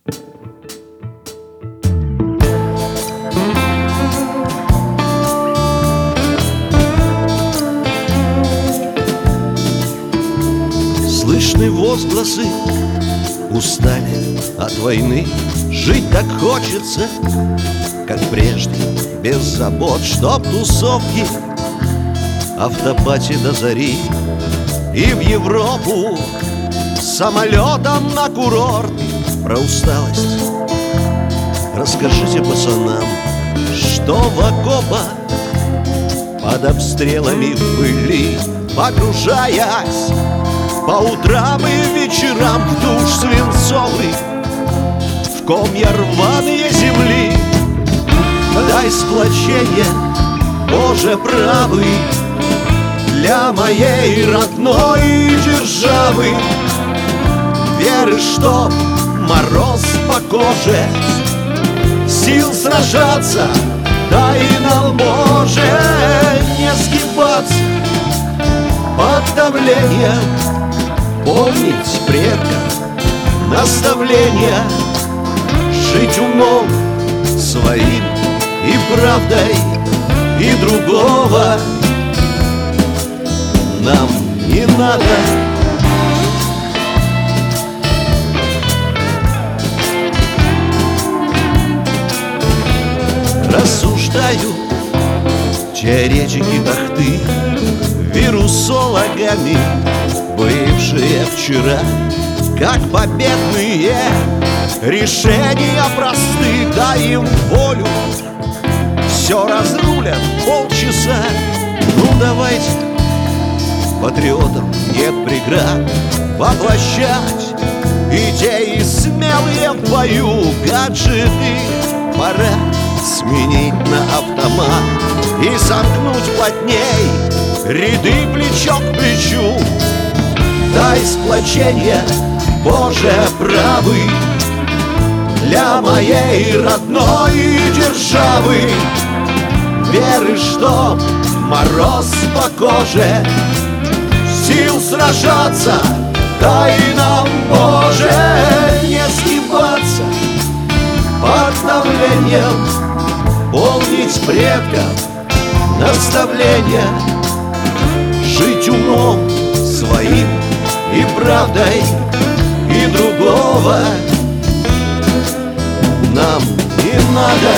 Слышны возгласы, устали от войны. Жить так хочется, как прежде, без забот. Чтоб тусовки, автопати до зари, и в Европу самолетом на курорт. Про усталость расскажите пацанам, что в окопах под обстрелами в пыли, погружаясь по утрам и вечерам в душ свинцовый, в комья рваные земли. Дай сплочение, Боже правый, для моей родной державы. Веры, чтоб мороз по коже, сил сражаться, дай нам, Боже, не сгибаться под давлением, помнить предков наставления, жить умом своим и правдой, и другого нам не надо. Рассуждают теоретики тахты, вирусологами бывшие вчера, как победные решения просты. Дай им волю, все разрулят полчаса. Ну давайте, патриотам нет преград воплощать идеи смелые в бою. Гаджеты пора сменить на автомат и сомкнуть плотней ряды плечо к плечу. Дай сплочение, Боже правый, для моей родной державы. Веры, чтоб мороз по коже, сил сражаться, дай нам, Боже, не сгибаться под давлением, помнить предков наставления, жить умом своим и правдой, и другого нам не надо.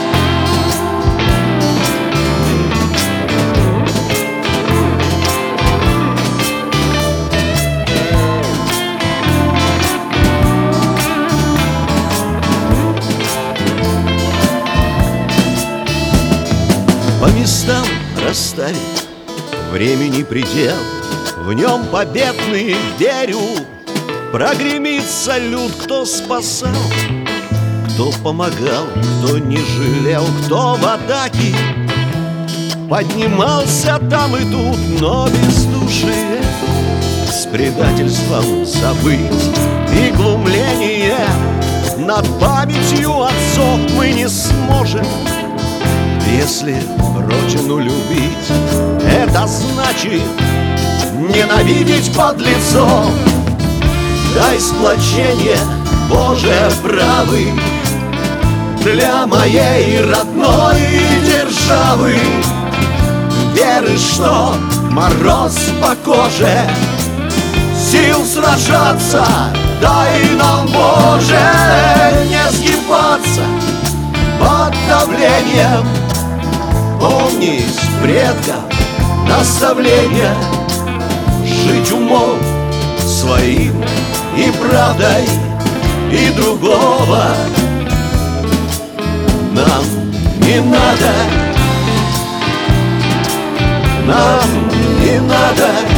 По местам расставить времени предел, в нем победный верю. Прогремит салют, кто спасал, кто помогал, кто не жалел, кто в атаке поднимался там и тут, но без души, с предательством забыть и глумление над памятью отцов мы не сможем. Если родину любить, это значит ненавидеть подлецов. Дай сплочение, Боже правый, для моей родной державы. Веры, что мороз по коже, сил сражаться, дай нам, Боже, не сгибаться под давлением, помнить предков наставления, жить умом своим и правдой, и другого нам не надо. Нам не надо.